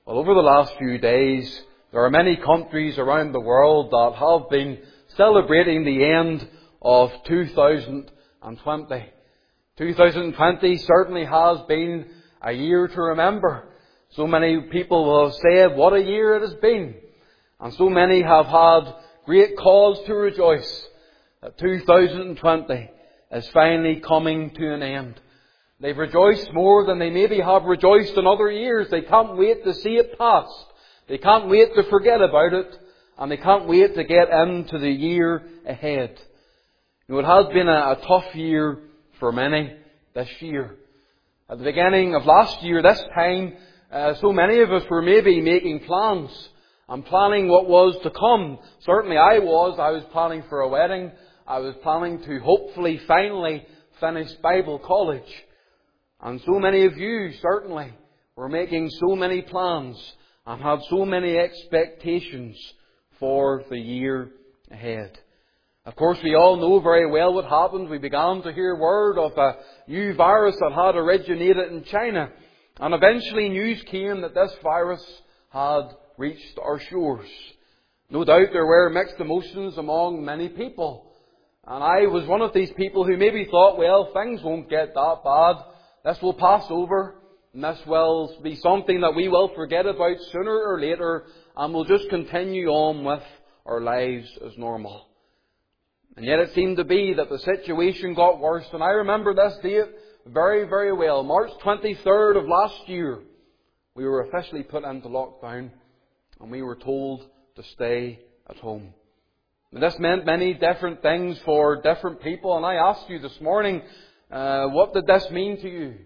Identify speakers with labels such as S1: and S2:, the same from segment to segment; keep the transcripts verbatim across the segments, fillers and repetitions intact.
S1: Well, over the last few days, there are many countries around the world that have been celebrating the end of two thousand twenty. two thousand twenty certainly has been a year to remember. So many people will have said what a year it has been. And so many have had great cause to rejoice that two thousand twenty is finally coming to an end. They've rejoiced more than they maybe have rejoiced in other years. They can't wait to see it past. They can't wait to forget about it. And they can't wait to get into the year ahead. You know, it has been a, a tough year for many this year. At the beginning of last year, this time, uh, so many of us were maybe making plans and planning what was to come. Certainly I was. I was planning for a wedding. I was planning to hopefully finally finish Bible college. And so many of you certainly were making so many plans and had so many expectations for the year ahead. Of course, we all know very well what happened. We began to hear word of a new virus that had originated in China. And eventually news came that this virus had reached our shores. No doubt there were mixed emotions among many people. And I was one of these people who maybe thought, well, things won't get that bad. This will pass over. And this will be something that we will forget about sooner or later. And we'll just continue on with our lives as normal. And yet it seemed to be that the situation got worse. And I remember this date very, very well. March twenty-third of last year, we were officially put into lockdown. And we were told to stay at home. And this meant many different things for different people. And I asked you this morning, uh, what did this mean to you?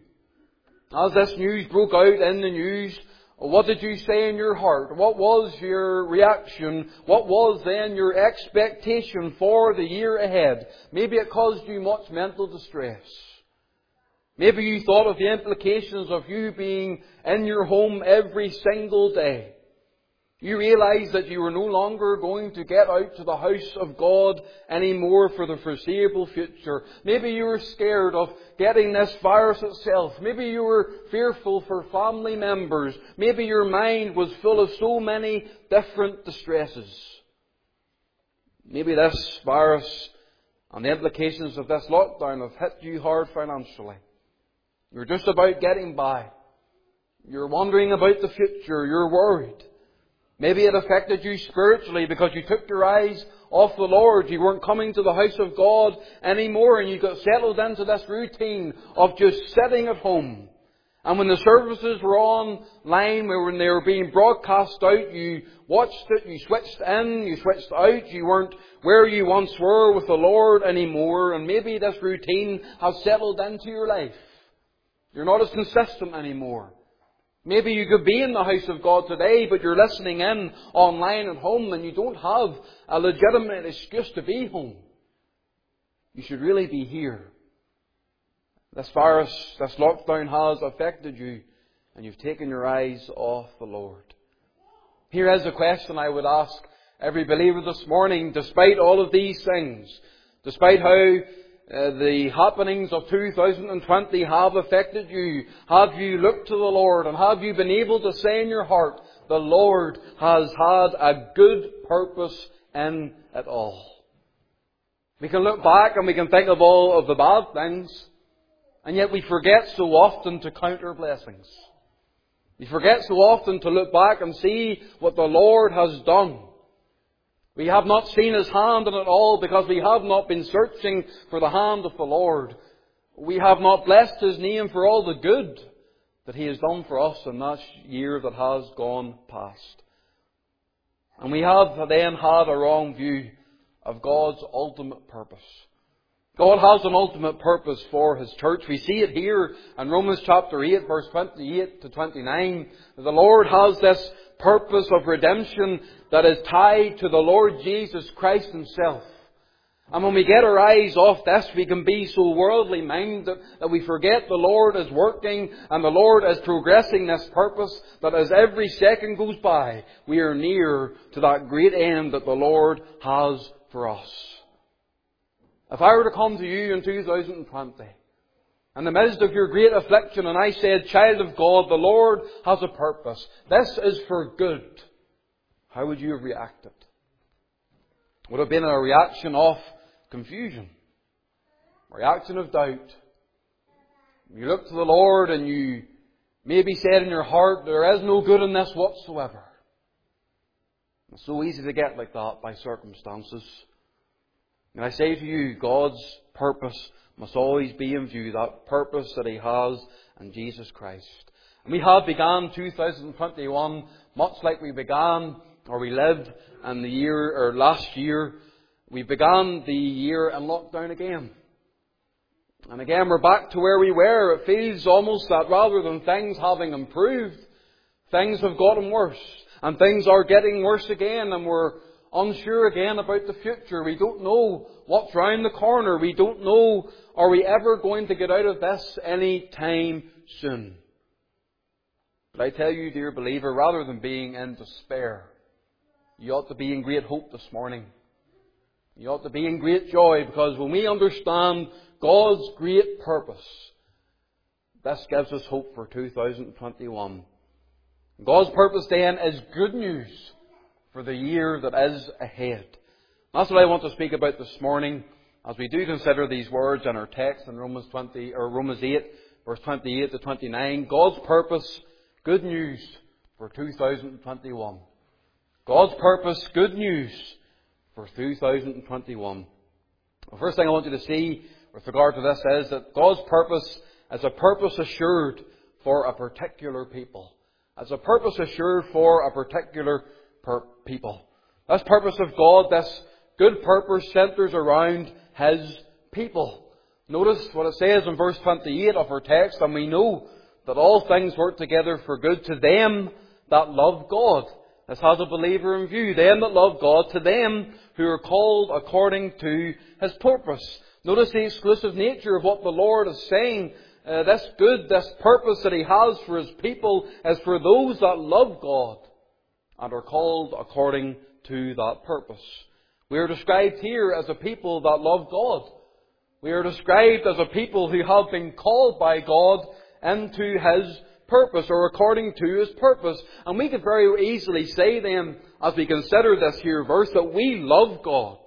S1: As this news broke out in the news, what did you say in your heart? What was your reaction? What was then your expectation for the year ahead? Maybe it caused you much mental distress. Maybe you thought of the implications of you being in your home every single day. You realized that you were no longer going to get out to the house of God anymore for the foreseeable future. Maybe you were scared of getting this virus itself. Maybe you were fearful for family members. Maybe your mind was full of so many different distresses. Maybe this virus and the implications of this lockdown have hit you hard financially. You're just about getting by. You're wondering about the future. You're worried. Maybe it affected you spiritually because you took your eyes off the Lord. You weren't coming to the house of God anymore and you got settled into this routine of just sitting at home. And when the services were online, when they were being broadcast out, you watched it, you switched in, you switched out. You weren't where you once were with the Lord anymore. And maybe this routine has settled into your life. You're not as consistent anymore. Maybe you could be in the house of God today, but you're listening in online at home and you don't have a legitimate excuse to be home. You should really be here. This virus, this lockdown has affected you and you've taken your eyes off the Lord. Here is a question I would ask every believer this morning. Despite all of these things, despite how Uh, the happenings of two thousand twenty have affected you, have you looked to the Lord and have you been able to say in your heart, the Lord has had a good purpose in it all? We can look back and we can think of all of the bad things, and yet we forget so often to count our blessings. We forget so often to look back and see what the Lord has done. We have not seen His hand in it all because we have not been searching for the hand of the Lord. We have not blessed His name for all the good that He has done for us in that year that has gone past. And we have then had a wrong view of God's ultimate purpose. God has an ultimate purpose for His church. We see it here in Romans chapter eight, verse twenty-eight to twenty-nine. The Lord has this purpose of redemption that is tied to the Lord Jesus Christ Himself. And when we get our eyes off this, we can be so worldly minded that we forget the Lord is working and the Lord is progressing this purpose, that as every second goes by, we are near to that great end that the Lord has for us. If I were to come to you in two thousand twenty in the midst of your great affliction, and I said, child of God, the Lord has a purpose. This is for good. How would you have reacted? Would it have been a reaction of confusion? A reaction of doubt? You look to the Lord and you maybe said in your heart, there is no good in this whatsoever. It's so easy to get like that by circumstances. And I say to you, God's purpose must always be in view, that purpose that He has in Jesus Christ. And we have begun two thousand twenty-one much like we began, or we lived in the year, or last year. We began the year in lockdown again. And again we're back to where we were. It feels almost that rather than things having improved, things have gotten worse. And things are getting worse again, and we're unsure again about the future. We don't know what's round the corner. We don't know, are we ever going to get out of this any time soon? But I tell you, dear believer, rather than being in despair, you ought to be in great hope this morning. You ought to be in great joy, because when we understand God's great purpose, this gives us hope for two thousand twenty-one. God's purpose then is good news for the year that is ahead. That's what I want to speak about this morning as we do consider these words in our text in Romans twenty or Romans eight, verse twenty-eight to twenty-nine. God's purpose, good news for two thousand twenty-one. God's purpose, good news for two thousand twenty-one. The first thing I want you to see with regard to this is that God's purpose is a purpose assured for a particular people. As a purpose assured for a particular per- people. This purpose of God, this good purpose, centres around His people. Notice what it says in verse twenty-eight of our text, and we know that all things work together for good to them that love God. This has a believer in view. Them that love God, to them who are called according to His purpose. Notice the exclusive nature of what the Lord is saying. Uh, this good, this purpose that He has for His people is for those that love God and are called according to that purpose. We are described here as a people that love God. We are described as a people who have been called by God into His purpose, or according to His purpose. And we could very easily say then, as we consider this here verse, that we love God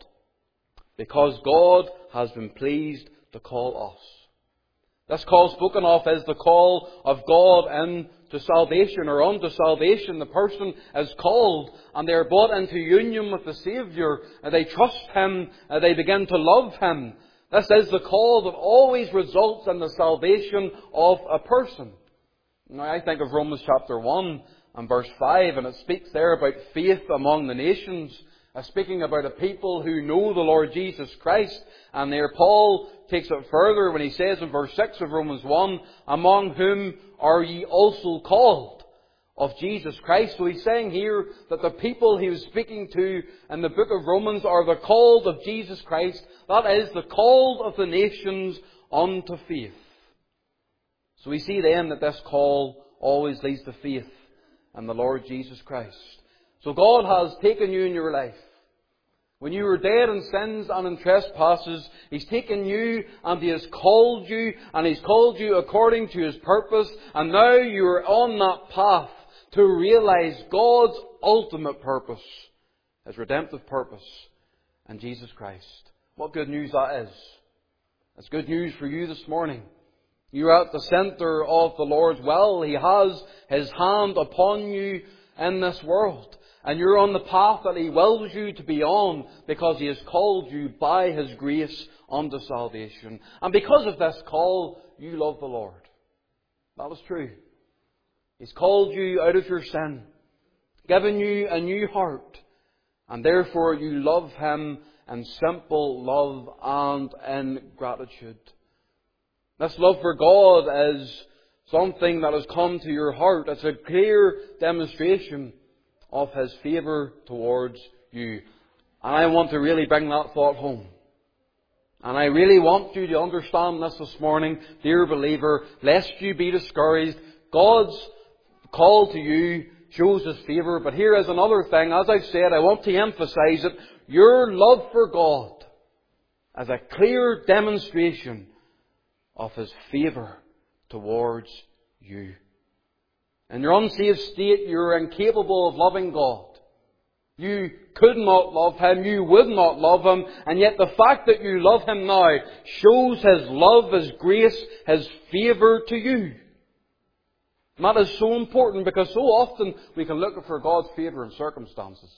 S1: because God has been pleased to call us. This call spoken of is the call of God into salvation, or unto salvation. The person is called and they are brought into union with the Saviour. And they trust Him and they begin to love Him. This is the call that always results in the salvation of a person. Now I think of Romans chapter one and verse five, and it speaks there about faith among the nations. Uh, speaking about a people who know the Lord Jesus Christ. And there Paul takes it further when he says in verse six of Romans one, among whom are ye also called of Jesus Christ. So he's saying here that the people he was speaking to in the book of Romans are the called of Jesus Christ. That is, the called of the nations unto faith. So we see then that this call always leads to faith in the Lord Jesus Christ. So God has taken you in your life. When you were dead in sins and in trespasses, He's taken you and He has called you, and He's called you according to His purpose, and now you are on that path to realize God's ultimate purpose, His redemptive purpose in Jesus Christ. What good news that is. It's good news for you this morning. You are at the centre of the Lord's will. He has His hand upon you in this world. And you're on the path that He wills you to be on, because He has called you by His grace unto salvation. And because of this call, you love the Lord. That is true. He's called you out of your sin, given you a new heart, and therefore you love Him in simple love and in gratitude. This love for God is something that has come to your heart. It's a clear demonstration of His favour towards you. And I want to really bring that thought home. And I really want you to understand this this morning, dear believer, lest you be discouraged. God's call to you shows His favour. But here is another thing. As I've said, I want to emphasise it. Your love for God is a clear demonstration of His favour towards you. In your unsaved state, you're incapable of loving God. You could not love Him, you would not love Him, and yet the fact that you love Him now shows His love, His grace, His favour to you. And that is so important, because so often we can look for God's favour in circumstances.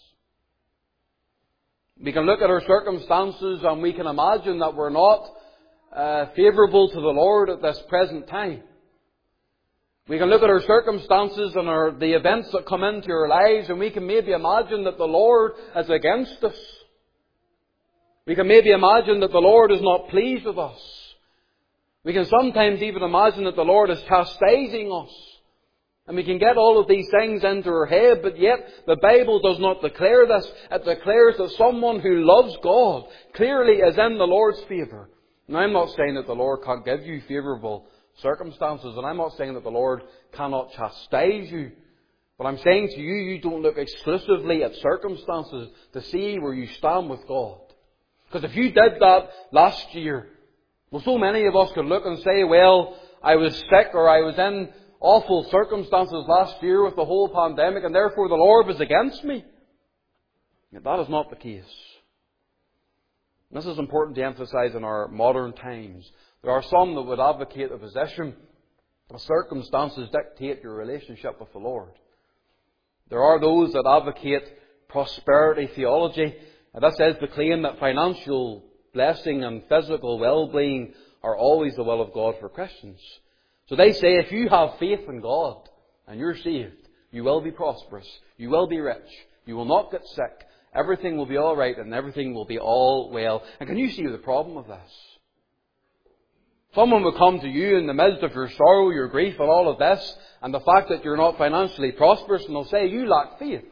S1: We can look at our circumstances and we can imagine that we're not uh, favourable to the Lord at this present time. We can look at our circumstances and our, the events that come into our lives, and we can maybe imagine that the Lord is against us. We can maybe imagine that the Lord is not pleased with us. We can sometimes even imagine that the Lord is chastising us. And we can get all of these things into our head, but yet the Bible does not declare this. It declares that someone who loves God clearly is in the Lord's favour. Now, I'm not saying that the Lord can't give you favourable circumstances, and I'm not saying that the Lord cannot chastise you. But I'm saying to you, you don't look exclusively at circumstances to see where you stand with God. Because if you did that last year, well, so many of us could look and say, well, I was sick, or I was in awful circumstances last year with the whole pandemic, and therefore the Lord was against me. Yet that is not the case. This is important to emphasise in our modern times. There are some that would advocate the position that circumstances dictate your relationship with the Lord. There are those that advocate prosperity theology, and this is the claim that financial blessing and physical well-being are always the will of God for Christians. So they say if you have faith in God and you're saved, you will be prosperous, you will be rich, you will not get sick, everything will be all right and everything will be all well. And can you see the problem of this? Someone will come to you in the midst of your sorrow, your grief and all of this, and the fact that you're not financially prosperous, and they'll say you lack faith.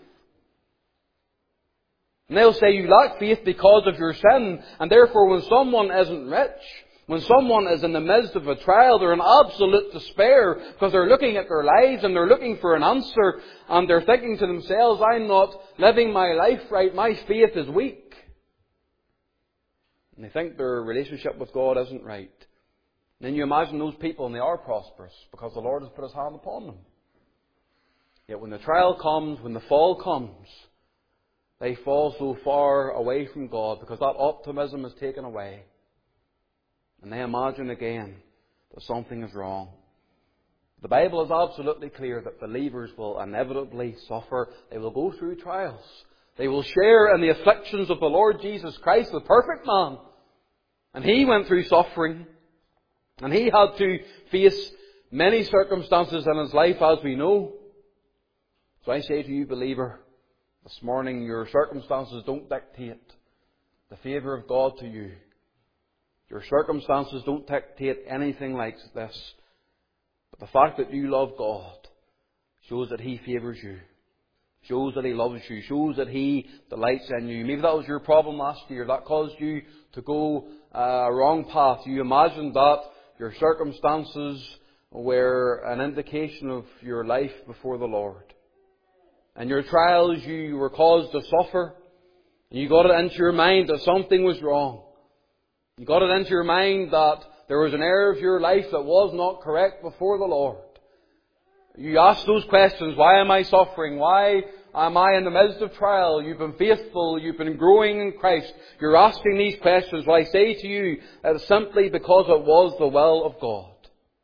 S1: And they'll say you lack faith because of your sin, and therefore when someone isn't rich, when someone is in the midst of a trial, they're in absolute despair because they're looking at their lives and they're looking for an answer, and they're thinking to themselves, I'm not living my life right, my faith is weak. And they think their relationship with God isn't right. And then you imagine those people and they are prosperous because the Lord has put His hand upon them. Yet when the trial comes, when the fall comes, they fall so far away from God because that optimism is taken away. And they imagine again that something is wrong. The Bible is absolutely clear that believers will inevitably suffer. They will go through trials. They will share in the afflictions of the Lord Jesus Christ, the perfect man. And He went through suffering. And He had to face many circumstances in His life, as we know. So I say to you, believer, this morning, your circumstances don't dictate the favour of God to you. Your circumstances don't dictate anything like this. But the fact that you love God shows that He favours you. Shows that He loves you. Shows that He delights in you. Maybe that was your problem last year. That caused you to go a wrong path. You imagined that your circumstances were an indication of your life before the Lord. In your trials you were caused to suffer. And you got it into your mind that something was wrong. You got it into your mind that there was an area of your life that was not correct before the Lord. You ask those questions, why am I suffering? Why am I in the midst of trial? You've been faithful, you've been growing in Christ. You're asking these questions. Well, I say to you, it's simply because it was the will of God.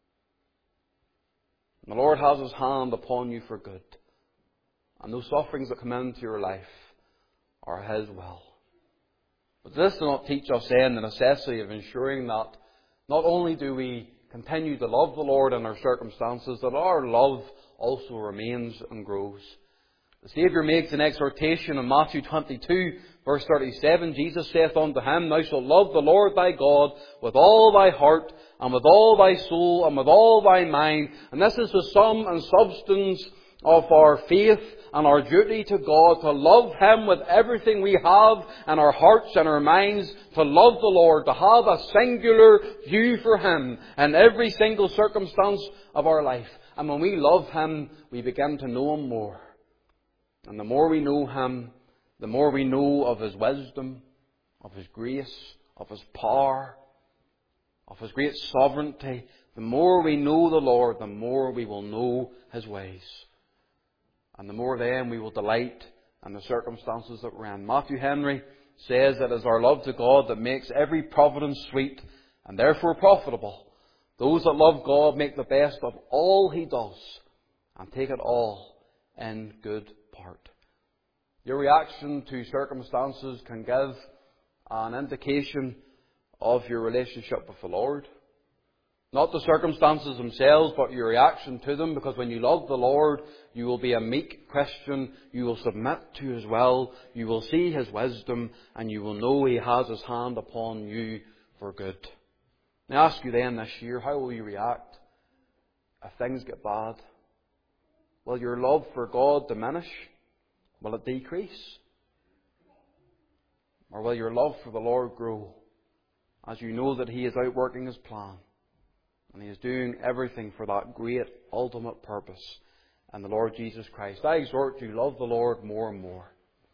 S1: And the Lord has His hand upon you for good. And those sufferings that come into your life are His will. But this does not teach us then the necessity of ensuring that not only do we continue to love the Lord in our circumstances, that our love also remains and grows. The Saviour makes an exhortation in Matthew twenty-two, verse thirty-seven. Jesus saith unto him, Thou shalt love the Lord thy God with all thy heart, and with all thy soul, and with all thy mind. And this is the sum and substance of our faith and our duty to God, to love Him with everything we have in our hearts and our minds, to love the Lord, to have a singular view for Him in every single circumstance of our life. And when we love Him, we begin to know Him more. And the more we know Him, the more we know of His wisdom, of His grace, of His power, of His great sovereignty. The more we know the Lord, the more we will know His ways. And the more then we will delight in the circumstances that we're in. Matthew Henry says that it is our love to God that makes every providence sweet and therefore profitable. Those that love God make the best of all He does and take it all in good part. Your reaction to circumstances can give an indication of your relationship with the Lord. Not the circumstances themselves, but your reaction to them, because when you love the Lord, you will be a meek Christian, you will submit to His will, you will see His wisdom, and you will know He has His hand upon you for good. I ask you then this year, how will you react if things get bad? Will your love for God diminish? Will it decrease? Or will your love for the Lord grow as you know that He is outworking His plan and He is doing everything for that great ultimate purpose in the Lord Jesus Christ? I exhort you, love the Lord more and more.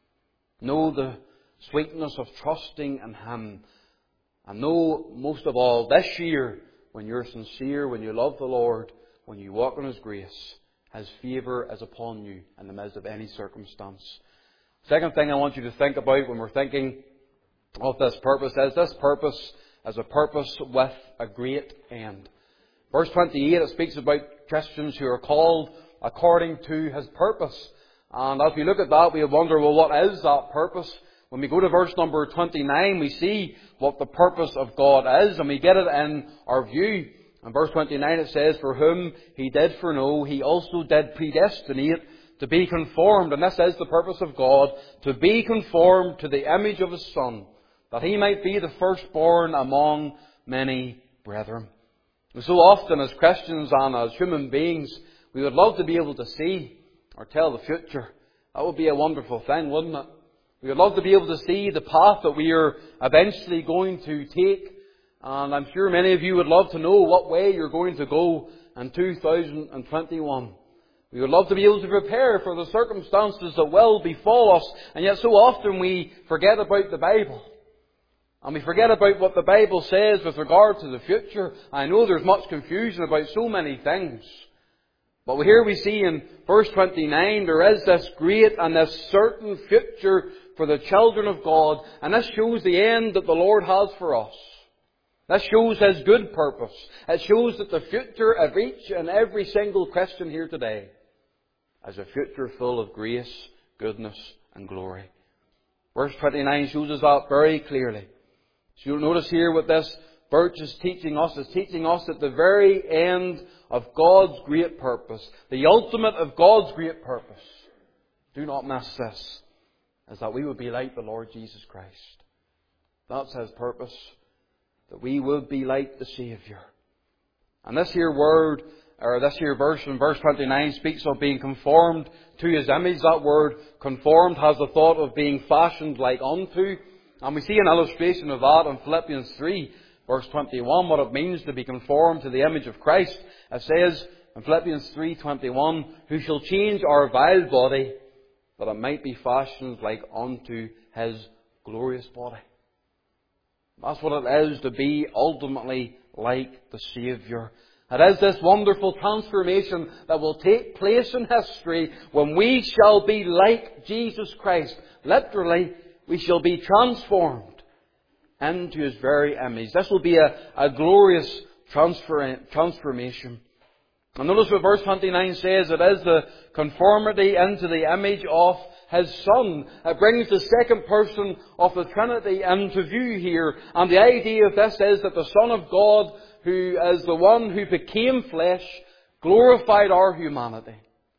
S1: Know the sweetness of trusting in Him. And know, most of all, this year, when you're sincere, when you love the Lord, when you walk in His grace, His favour is upon you in the midst of any circumstance. Second thing I want you to think about when we're thinking of this purpose is this purpose is a purpose with a great end. Verse twenty-eight, it speaks about Christians who are called according to His purpose. And as we look at that, we wonder, well, what is that purpose? When we go to verse number twenty-nine, we see what the purpose of God is, and we get it in our view. In verse twenty-nine it says, for whom He did foreknow, He also did predestinate to be conformed. And this is the purpose of God, to be conformed to the image of His Son, that He might be the firstborn among many brethren. And so often as Christians and as human beings, we would love to be able to see or tell the future. That would be a wonderful thing, wouldn't it? We would love to be able to see the path that we are eventually going to take. And I'm sure many of you would love to know what way you're going to go in two thousand twenty-one. We would love to be able to prepare for the circumstances that will befall us. And yet so often we forget about the Bible. And we forget about what the Bible says with regard to the future. I know there's much confusion about so many things. But here we see in verse twenty-nine, there is this great and this certain future for the children of God. And this shows the end that the Lord has for us. This shows His good purpose. It shows that the future of each and every single Christian here today is a future full of grace, goodness and glory. Verse twenty-nine shows us that very clearly. So you'll notice here what this verse is teaching us. It's teaching us at the very end of God's great purpose, the ultimate of God's great purpose. Do not miss this, is that we would be like the Lord Jesus Christ. That's His purpose, that we would be like the Saviour. And this here word, or this here verse in verse twenty-nine speaks of being conformed to His image. That word conformed has the thought of being fashioned like unto. And we see an illustration of that in Philippians three, verse twenty-one, what it means to be conformed to the image of Christ. It says in Philippians three twenty-one, who shall change our vile body, that it might be fashioned like unto His glorious body. That's what it is to be ultimately like the Saviour. It is this wonderful transformation that will take place in history when we shall be like Jesus Christ. Literally, we shall be transformed into His very image. This will be a, a glorious transfer, transformation. And notice what verse twenty-nine says. It is the conformity into the image of His Son. It brings the second person of the Trinity into view here. And the idea of this is that the Son of God, who is the one who became flesh, glorified our humanity.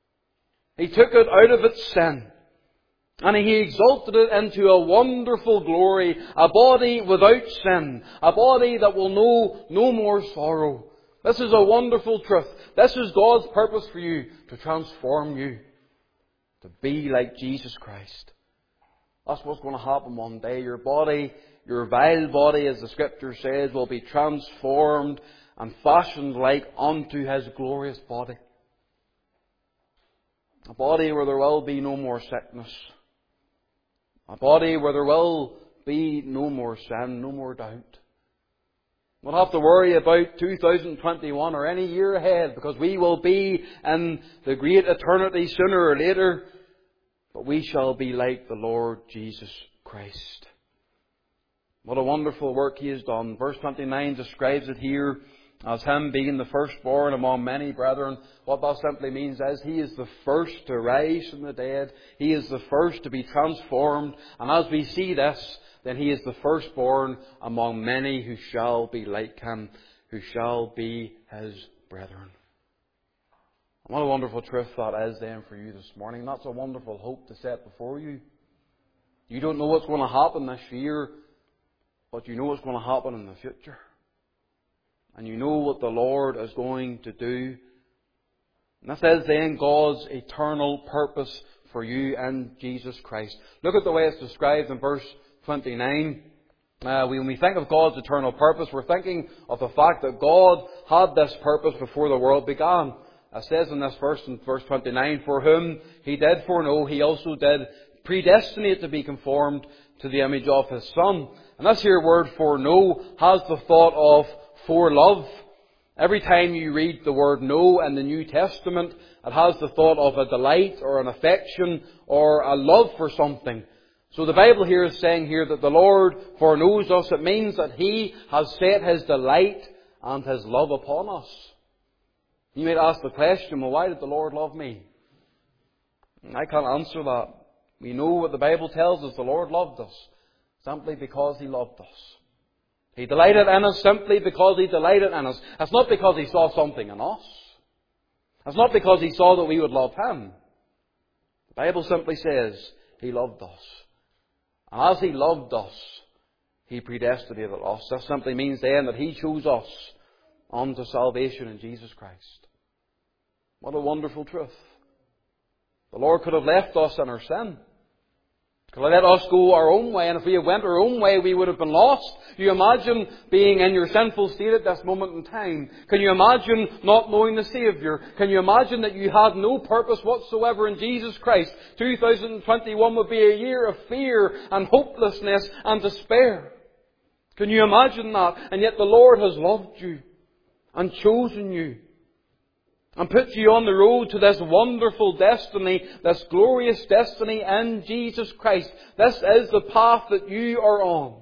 S1: He took it out of its sin. And He exalted it into a wonderful glory, a body without sin, a body that will know no more sorrow. This is a wonderful truth. This is God's purpose for you, to transform you, to be like Jesus Christ. That's what's going to happen one day. Your body, your vile body, as the Scripture says, will be transformed and fashioned like unto His glorious body. A body where there will be no more sickness. A body where there will be no more sin, no more doubt. We'll have to worry about two thousand twenty-one or any year ahead, because we will be in the great eternity sooner or later. But we shall be like the Lord Jesus Christ. What a wonderful work He has done. Verse twenty-nine describes it here as Him being the firstborn among many brethren. What that simply means is He is the first to rise from the dead. He is the first to be transformed. And as we see this, then He is the firstborn among many who shall be like Him, who shall be His brethren. And what a wonderful truth that is then for you this morning. That's a wonderful hope to set before you. You don't know what's going to happen this year, but you know what's going to happen in the future. And you know what the Lord is going to do. And this is then God's eternal purpose for you in Jesus Christ. Look at the way it's described in verse twenty-nine. Uh, when we think of God's eternal purpose, we're thinking of the fact that God had this purpose before the world began. It says in this verse, in verse twenty-nine, for whom He did foreknow, He also did predestinate to be conformed to the image of His Son. And this here word foreknow has the thought of forelove. Every time you read the word know in the New Testament, it has the thought of a delight or an affection or a love for something. So the Bible here is saying here that the Lord foreknows us. It means that He has set His delight and His love upon us. You might ask the question, well, why did the Lord love me? I can't answer that. We know what the Bible tells us. The Lord loved us simply because He loved us. He delighted in us simply because He delighted in us. It's not because He saw something in us. It's not because He saw that we would love Him. The Bible simply says He loved us. And as He loved us, He predestinated us. That simply means then that He chose us unto salvation in Jesus Christ. What a wonderful truth. The Lord could have left us in our sin. Could have let us go our own way, and if we had went our own way, we would have been lost. You imagine being in your sinful state at this moment in time? Can you imagine not knowing the Saviour? Can you imagine that you had no purpose whatsoever in Jesus Christ? two thousand twenty-one would be a year of fear and hopelessness and despair. Can you imagine that? And yet the Lord has loved you and chosen you and put you on the road to this wonderful destiny, this glorious destiny in Jesus Christ. This is the path that you are on.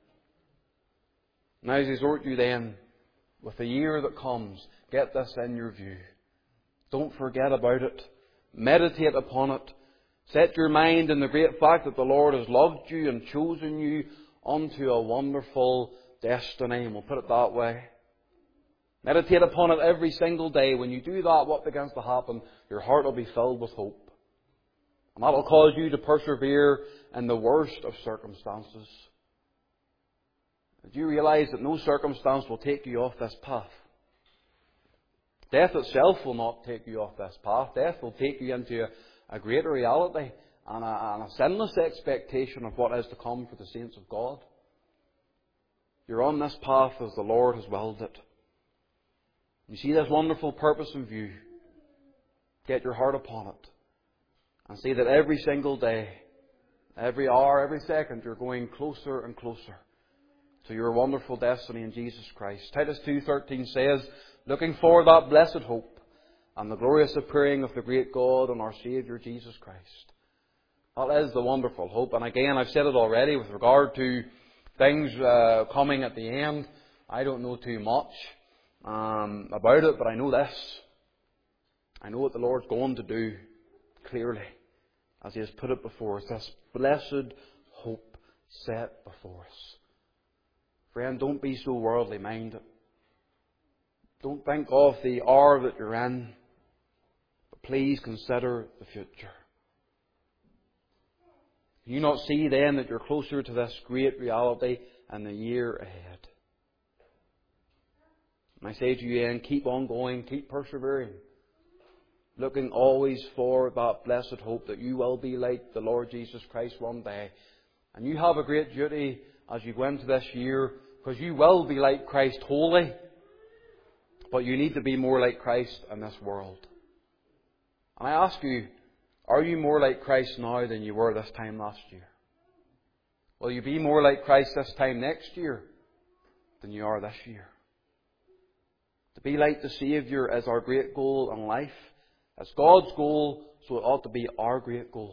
S1: Now, I exhort you then, with the year that comes, get this in your view. Don't forget about it. Meditate upon it. Set your mind in the great fact that the Lord has loved you and chosen you unto a wonderful destiny. And we'll put it that way. Meditate upon it every single day. When you do that, what begins to happen? Your heart will be filled with hope. And that will cause you to persevere in the worst of circumstances. Do you realize that no circumstance will take you off this path? Death itself will not take you off this path. Death will take you into a, a greater reality and a, and a sinless expectation of what is to come for the saints of God. You're on this path as the Lord has willed it. You see this wonderful purpose in view. Get your heart upon it. And see that every single day, every hour, every second, you're going closer and closer to your wonderful destiny in Jesus Christ. Titus two thirteen says, looking for that blessed hope and the glorious appearing of the great God and our Saviour Jesus Christ. That is the wonderful hope. And again, I've said it already with regard to things uh, coming at the end. I don't know too much Um, about it, but I know this. I know what the Lord's going to do clearly as He has put it before us. This blessed hope set before us. Friend, don't be so worldly minded. Don't think of the hour that you're in, but please consider the future. Do you not see then that you're closer to this great reality in the year ahead? And I say to you then, keep on going, keep persevering, looking always for that blessed hope that you will be like the Lord Jesus Christ one day. And you have a great duty as you go into this year, because you will be like Christ wholly, but you need to be more like Christ in this world. And I ask you, are you more like Christ now than you were this time last year? Will you be more like Christ this time next year? than you are this year. To be like the Saviour is our great goal in life. It's God's goal, so it ought to be our great goal.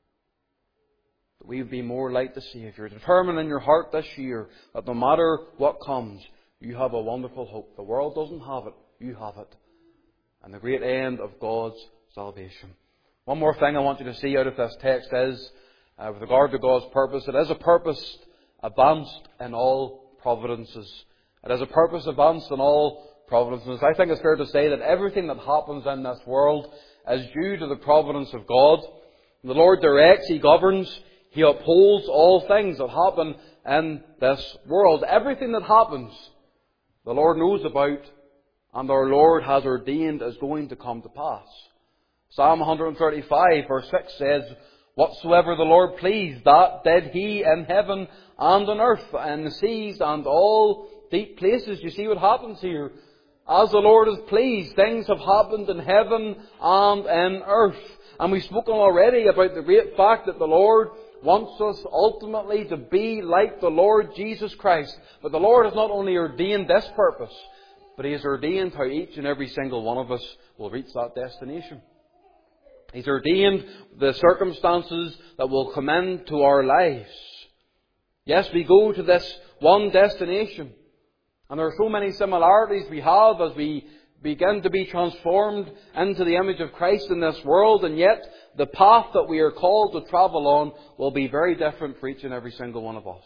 S1: That we would be more like the Saviour. Determine in your heart this year that no matter what comes, you have a wonderful hope. The world doesn't have it, you have it. And the great end of God's salvation. One more thing I want you to see out of this text is, uh, with regard to God's purpose, it is a purpose advanced in all providences. It is a purpose advanced in all providences. I think it's fair to say that everything that happens in this world is due to the providence of God. The Lord directs, He governs, He upholds all things that happen in this world. Everything that happens, the Lord knows about, and our Lord has ordained is going to come to pass. Psalm one thirty-five verse six says, "Whatsoever the Lord pleased, that did He in heaven and on earth, and the seas and all deep places." You see what happens here? As the Lord is pleased, things have happened in heaven and in earth. And we've spoken already about the great fact that the Lord wants us ultimately to be like the Lord Jesus Christ. But the Lord has not only ordained this purpose, but He has ordained how each and every single one of us will reach that destination. He's ordained the circumstances that will come into our lives. Yes, we go to this one destination. And there are so many similarities we have as we begin to be transformed into the image of Christ in this world, and yet the path that we are called to travel on will be very different for each and every single one of us.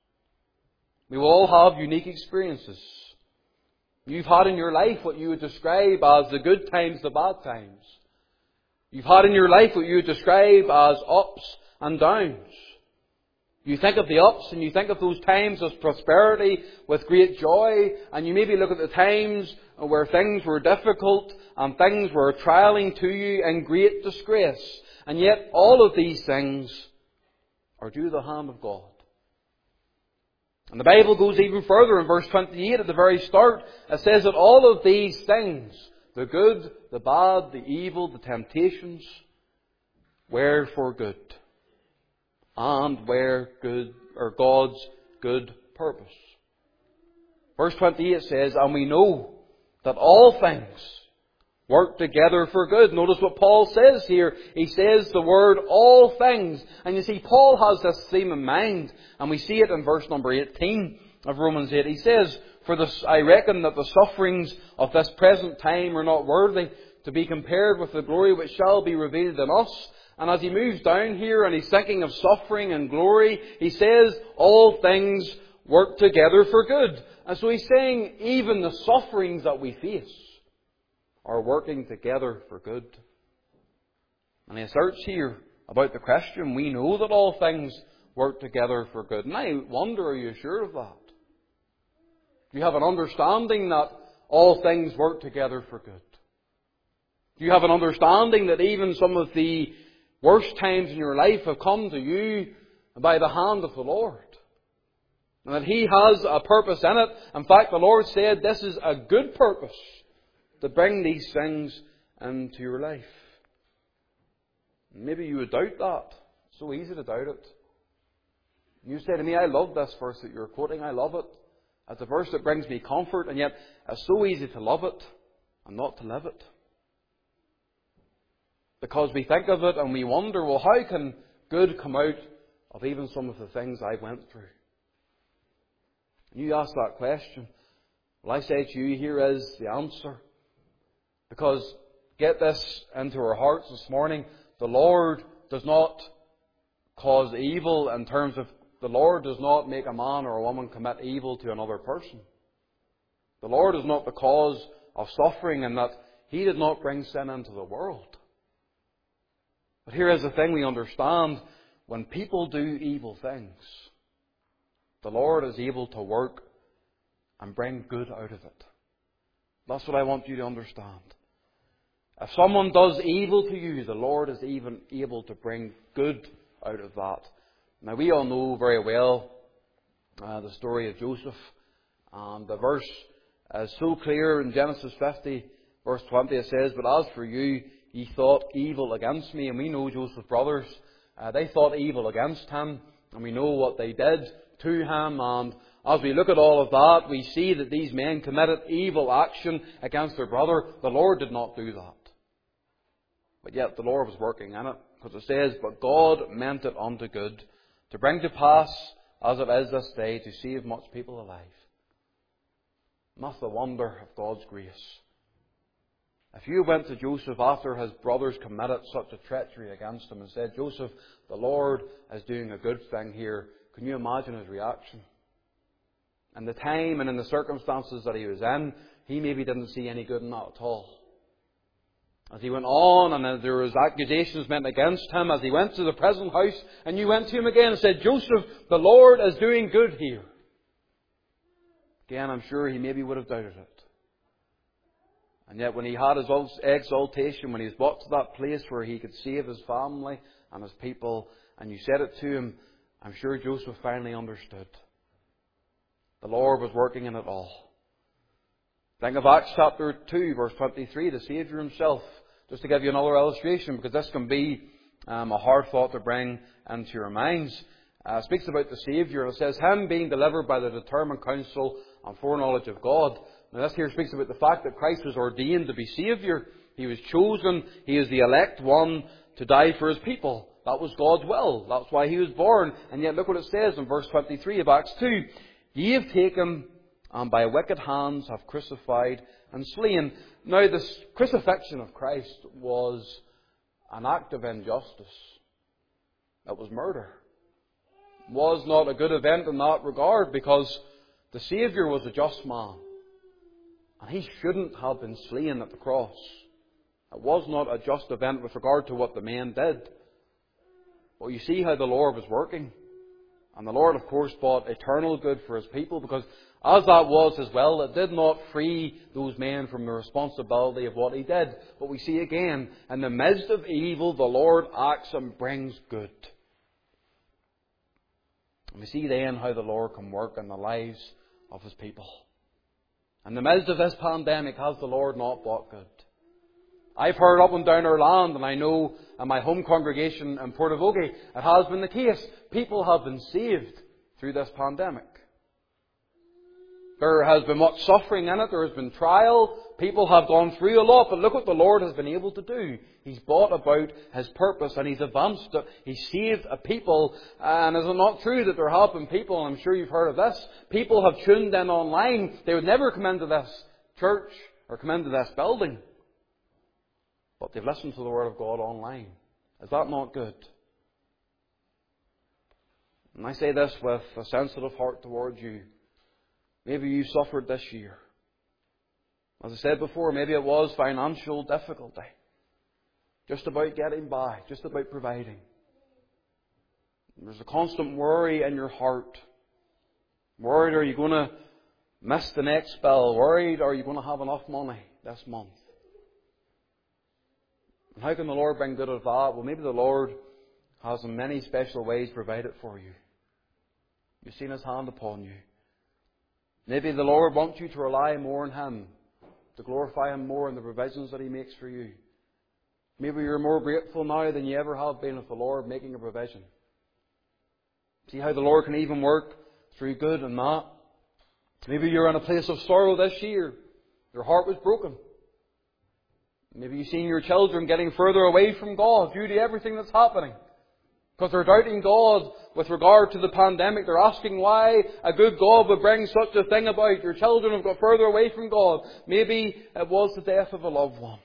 S1: We will all have unique experiences. You've had in your life what you would describe as the good times, the bad times. You've had in your life what you would describe as ups and downs. You think of the ups and you think of those times as prosperity with great joy, and you maybe look at the times where things were difficult and things were trialing to you in great disgrace. And yet all of these things are due to the hand of God. And the Bible goes even further in verse twenty-eight at the very start. It says that all of these things, the good, the bad, the evil, the temptations, were for good. And were good, or God's good purpose. Verse twenty-eight says, "And we know that all things work together for good." Notice what Paul says here. He says the word all things. And you see, Paul has this theme in mind. And we see it in verse number eighteen of Romans eight. He says, "For this, I reckon that the sufferings of this present time are not worthy to be compared with the glory which shall be revealed in us." And as he moves down here and he's thinking of suffering and glory, he says all things work together for good. And so he's saying even the sufferings that we face are working together for good. And he asserts here about the Christian, we know that all things work together for good. And I wonder, are you sure of that? Do you have an understanding that all things work together for good? Do you have an understanding that even some of the worst times in your life have come to you by the hand of the Lord? And that He has a purpose in it. In fact, the Lord said this is a good purpose to bring these things into your life. Maybe you would doubt that. It's so easy to doubt it. You say to me, I love this verse that you're quoting. I love it. It's a verse that brings me comfort, and yet it's so easy to love it and not to live it. Because we think of it and we wonder, well, how can good come out of even some of the things I went through? And you ask that question. Well, I say to you, here is the answer. Because, get this into our hearts this morning, the Lord does not cause evil in terms of, the Lord does not make a man or a woman commit evil to another person. The Lord is not the cause of suffering, in that He did not bring sin into the world. But here is the thing we understand. When people do evil things, the Lord is able to work and bring good out of it. That's what I want you to understand. If someone does evil to you, the Lord is even able to bring good out of that. Now, we all know very well uh, the story of Joseph. And the verse is so clear in Genesis fifty, verse twenty. It says, "But as for you, ye thought evil against me." And we know Joseph's brothers, uh, they thought evil against him. And we know what they did to him. And As we look at all of that, we see that these men committed evil action against their brother. The Lord did not do that. But yet the Lord was working in it. Because it says, but God meant it unto good, to bring to pass, as it is this day, to save much people alive. And that's the wonder of God's grace. If you went to Joseph after his brothers committed such a treachery against him and said, Joseph, the Lord is doing a good thing here, can you imagine his reaction? In the time and in the circumstances that he was in, he maybe didn't see any good in that at all. As he went on and there was accusations made against him, as he went to the prison house and you went to him again and said, Joseph, the Lord is doing good here. Again, I'm sure he maybe would have doubted it. And yet when he had his exaltation, when he was brought to that place where he could save his family and his people, and you said it to him, I'm sure Joseph finally understood. The Lord was working in it all. Think of Acts chapter two, verse twenty-three, the Saviour himself. Just to give you another illustration, because this can be um, a hard thought to bring into your minds. Uh, it speaks about the Saviour, and it says, him being delivered by the determined counsel and foreknowledge of God. Now this here speaks about the fact that Christ was ordained to be Saviour. He was chosen. He is the elect one to die for his people. That was God's will. That's why he was born. And yet look what it says in verse twenty-three of Acts two. Ye have taken and by wicked hands have crucified and slain. Now the crucifixion of Christ was an act of injustice. It was murder. It was not a good event in that regard, because the Saviour was a just man. And he shouldn't have been slain at the cross. It was not a just event with regard to what the men did. But you see how the Lord was working. And the Lord, of course, brought eternal good for his people, because as that was his will, it did not free those men from the responsibility of what he did. But we see again, in the midst of evil, the Lord acts and brings good. And we see then how the Lord can work in the lives of his people. In the midst of this pandemic, has the Lord not brought good? I've heard up and down our land, and I know in my home congregation in Portavogie, it has been the case. People have been saved through this pandemic. There has been much suffering in it. There has been trial. People have gone through a lot. But look what the Lord has been able to do. He's brought about his purpose and he's advanced it. He's saved a people. And is it not true that there have been people, and I'm sure you've heard of this, people have tuned in online. They would never come into this church or come into this building. But they've listened to the Word of God online. Is that not good? And I say this with a sensitive heart towards you. Maybe you suffered this year. As I said before, maybe it was financial difficulty. Just about getting by, just about providing. There's a constant worry in your heart. Worried, are you going to miss the next bill? Worried, are you going to have enough money this month? And how can the Lord bring good out of that? Well, maybe the Lord has in many special ways provided for you. You've seen his hand upon you. Maybe the Lord wants you to rely more on him, to glorify him more in the provisions that he makes for you. Maybe you're more grateful now than you ever have been with the Lord making a provision. See how the Lord can even work through good and that. Maybe you're in a place of sorrow this year. Your heart was broken. Maybe you've seen your children getting further away from God due to everything that's happening. Because they're doubting God with regard to the pandemic. They're asking why a good God would bring such a thing about. Your children have got further away from God. Maybe it was the death of a loved one.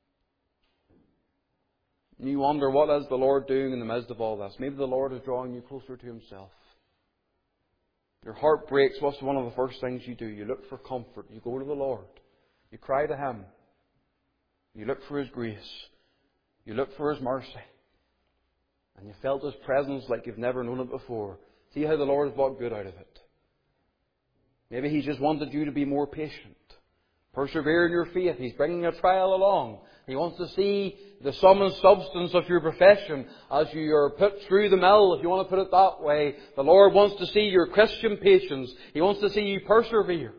S1: And you wonder, what is the Lord doing in the midst of all this? Maybe the Lord is drawing you closer to himself. Your heart breaks. What's one of the first things you do? You look for comfort. You go to the Lord. You cry to him. You look for his grace. You look for his mercy. And you felt his presence like you've never known it before. See how the Lord has brought good out of it. Maybe he just wanted you to be more patient. Persevere in your faith. He's bringing a trial along. He wants to see the sum and substance of your profession as you are put through the mill, if you want to put it that way. The Lord wants to see your Christian patience. He wants to see you persevere.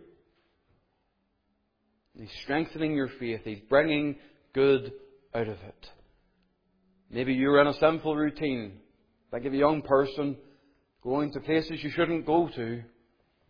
S1: He's strengthening your faith. He's bringing good out of it. Maybe you're in a sinful routine. Think of a young person going to places you shouldn't go to.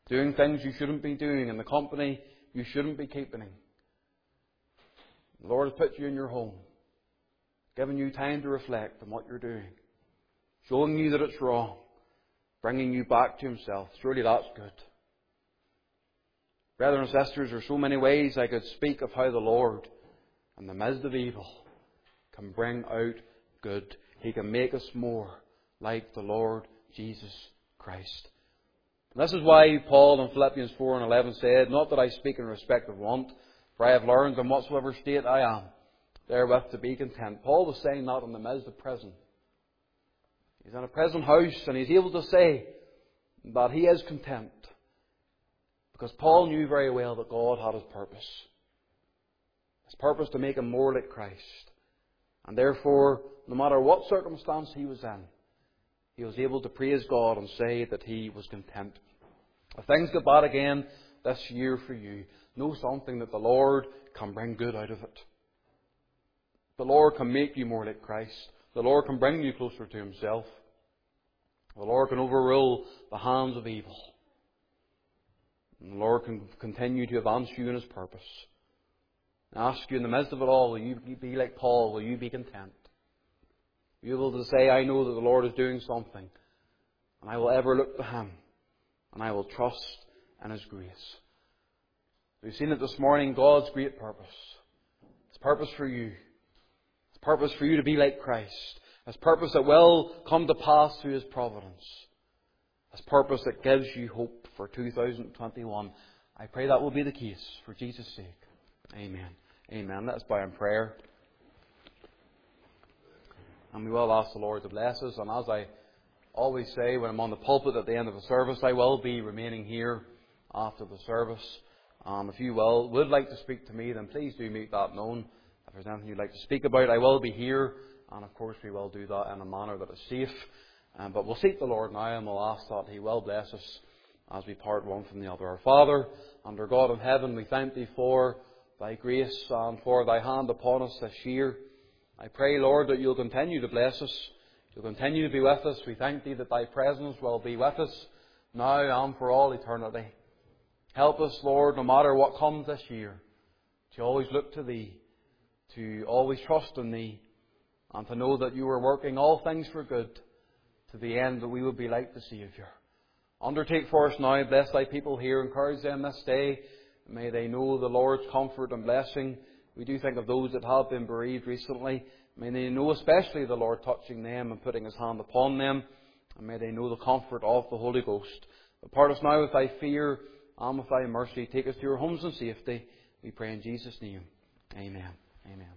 S1: doing things you shouldn't be doing, in the company you shouldn't be keeping. The Lord has put you in your home, giving you time to reflect on what you're doing, showing you that it's wrong, bringing you back to Himself. Surely that's good. Brothers and sisters, there are so many ways I could speak of how the Lord, in the midst of evil, can bring out good. He can make us more like the Lord Jesus Christ. And this is why Paul in Philippians four and eleven said, "Not that I speak in respect of want, for I have learned in whatsoever state I am, therewith to be content." Paul was saying that in the midst of prison. He's in a prison house and he's able to say that he is content. Because Paul knew very well that God had His purpose. His purpose to make him more like Christ. And therefore, no matter what circumstance he was in, he was able to praise God and say that he was content. If things get bad again this year for you, know something that the Lord can bring good out of it. The Lord can make you more like Christ. The Lord can bring you closer to Himself. The Lord can overrule the hands of evil. And the Lord can continue to advance you in His purpose. I ask you, in the midst of it all, will you be like Paul? Will you be content? Will you be able to say, I know that the Lord is doing something, and I will ever look to Him, and I will trust in His grace. We've seen it this morning, God's great purpose. His purpose for you. His purpose for you to be like Christ. His purpose that will come to pass through His providence. His purpose that gives you hope for two thousand twenty-one. I pray that will be the case for Jesus' sake. Amen. Amen. Let us bow in prayer. And we will ask the Lord to bless us. And as I always say when I'm on the pulpit at the end of a service, I will be remaining here after the service. Um, if you will, would like to speak to me, then please do make that known. If there's anything you'd like to speak about, I will be here. And of course we will do that in a manner that is safe. Um, but we'll seek the Lord now and we'll ask that He will bless us as we part one from the other. Our Father, and our God in heaven, we thank Thee for Thy grace and for Thy hand upon us this year. I pray, Lord, that You'll continue to bless us. You'll continue to be with us. We thank Thee that Thy presence will be with us now and for all eternity. Help us, Lord, no matter what comes this year, to always look to Thee, to always trust in Thee, and to know that You are working all things for good to the end that we will be like the Saviour. Undertake for us now, bless Thy people here, encourage them this day. May they know the Lord's comfort and blessing. We do think of those that have been bereaved recently. May they know especially the Lord touching them and putting His hand upon them. And may they know the comfort of the Holy Ghost. But part us now with Thy fear and with Thy mercy. Take us to your homes in safety. We pray in Jesus' name. Amen. Amen.